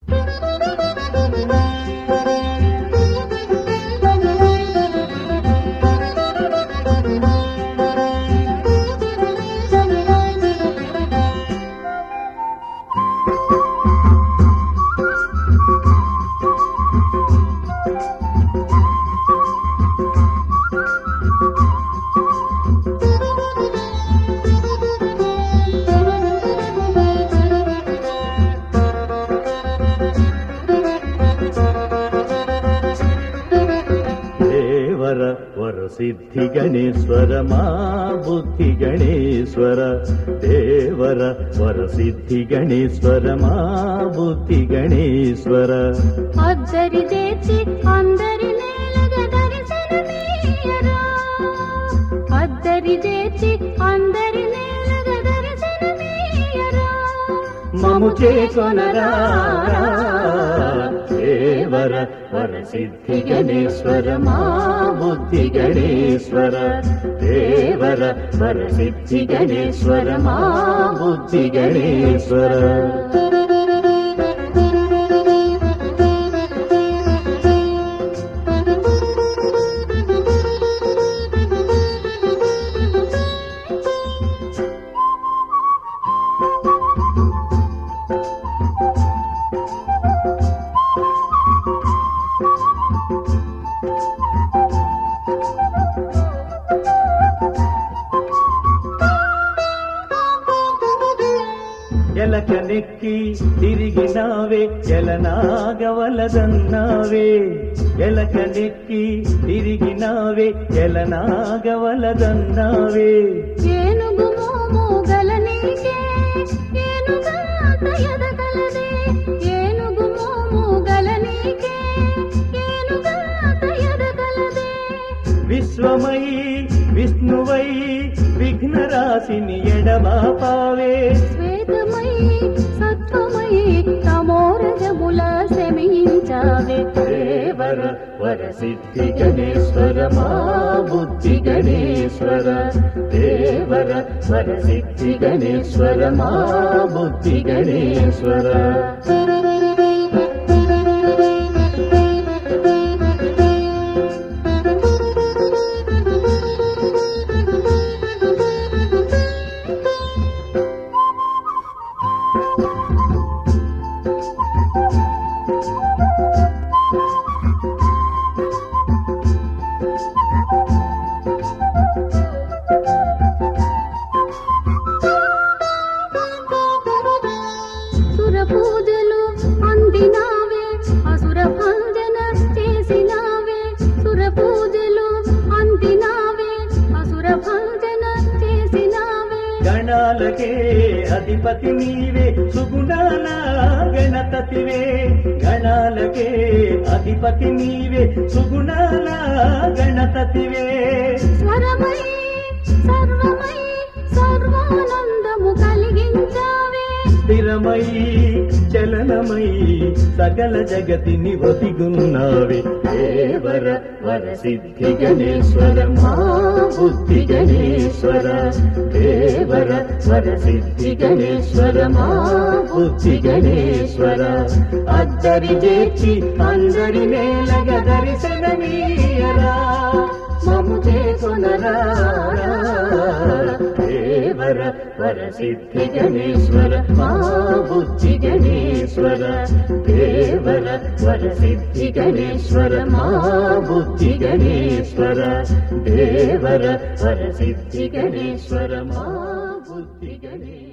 సిద్ధి గణేశ్వర మా బుద్ధి గణేశ్వర దేవర వర సిద్ధి గణేశ్వర మా బుద్ధి గణేశ్వర అద్దరి చేసి అందరి నేలగ దర్శనమీయరా అద్దరి చేసి అందరి నేలగ దర్శనమీయరా మము చేకొనరా దేవర వర సిద్ధి గణేశ్వర మా బుద్ధి గణేశ్వర దేవర వర సిద్ధి గణేశ్వర మా బుద్ధి గణేశ్వర ఎలకనెక్కి తిరిగినావే ఎలనాగవలదన్నావే ఎలకనెక్కి తిరిగినావే ఎలనాగవలదన్నావే ఏనుగు మోము గలనీకే ఏనుగాత ఎదగలదే ఏనుగు మోము గలనీకే ఏనుగాత ఎదగలదే విశ్వమై విష్ణువై విఘ్నరాశిని ఎడబాపావే శ్వేతమై సత్వమై తమోరజముల శమించావే దేవర వర సిద్ధి గణేశ్వర మా బుద్ధి గణేశ్వర దేవర వర సిద్ధి గణేశ్వర మా బుద్ధి గణేశ్వర పూజలు అందినావే అసుర భంజన చేసినావే సుర పూజలు అందినావే అసుర భంజన చేసినావే గణాలకే అధిపతి నీవే సుగుణాల గణపతివే గణాలకే అధిపతి నీవే సుగుణాల గణపతివే స్వరమై సర్వమై సర్వానందము కలిగించావే స్థిరమై చలనమై సకల జగతిని ఒదిగున్నావే దేవర వర సిద్ధి గణేశ్వర మా బుద్ధి గణేశ్వర దేవర వర సిద్ధి గణేశ్వర మా బుద్ధి గణేశ్వర అద్దరి చేర్చి అందరి నేలగ దర్శనమీయరా మము చేకొనరా దేవర వర సిద్ధి గణేశ్వర మా బుద్ధి గణేశ్వర దేవర వర సిద్ధి గణేశ్వర మా బుద్ధి గణేశ్వర దేవర వర సిద్ధి గణేశ్వర మా బుద్ధి గణేశ్వర